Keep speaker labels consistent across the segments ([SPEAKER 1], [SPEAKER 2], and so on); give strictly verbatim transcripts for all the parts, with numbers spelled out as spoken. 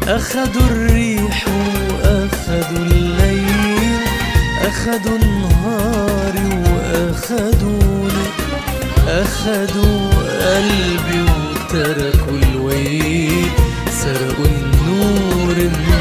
[SPEAKER 1] أخدوا الريح وأخدوا الليل، أخدوا نهاري وأخدوني، أخدوا قلبي وتركوا الويل، سرقوا النور من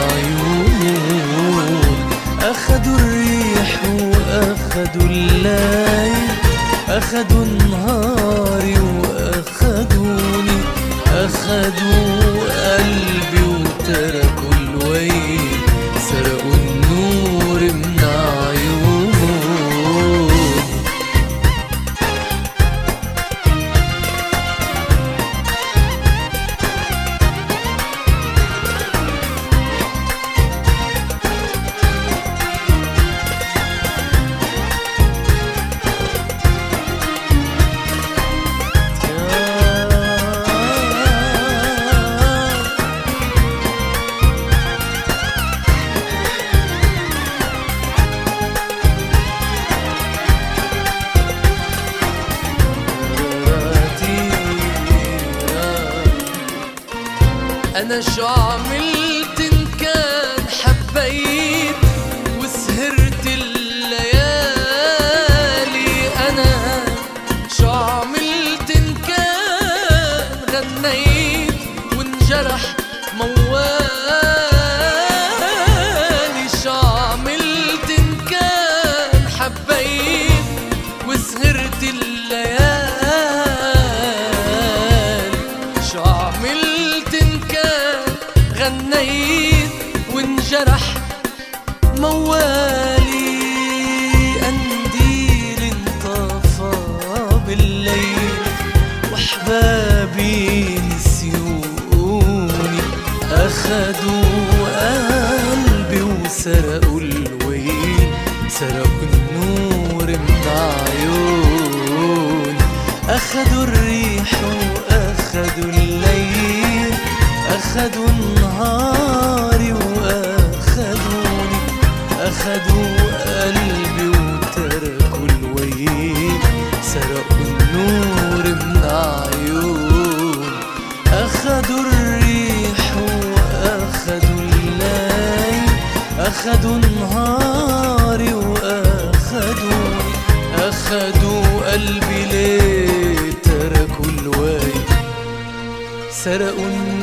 [SPEAKER 1] عيون. أخدوا الريح وأخدوا الليل، أخدوا نهاري وأخدوني، أخدوا قلبي وتركوا الويل، سرقوا النور من عيون. أنا شو عملت إن كان حبيت وسهرت الليالي؟ أنا شو عملت إن كان غنيت وانجرح موالي؟ شو عملت إن كان حبيت وسهرت الليالي؟ شو عملت إن غنيت وانجرح موالي؟ قنديل انطفى بالليل وحبابي نسيوني، أخدوا قلبي وسرقوا الويل، سرقوا النور من عيون. أخدوا الريح وأخدوا الليل، أخدوا نهاري وأخدوني، أخدوا قلبي وتركوا الويل، سرقوا النور من عيون. أخدوا الريح وأخدوا الليل، أخدوا نهاري وأخدوني، أخدوا قلبي ليه تركوا الويل، سرقوا النور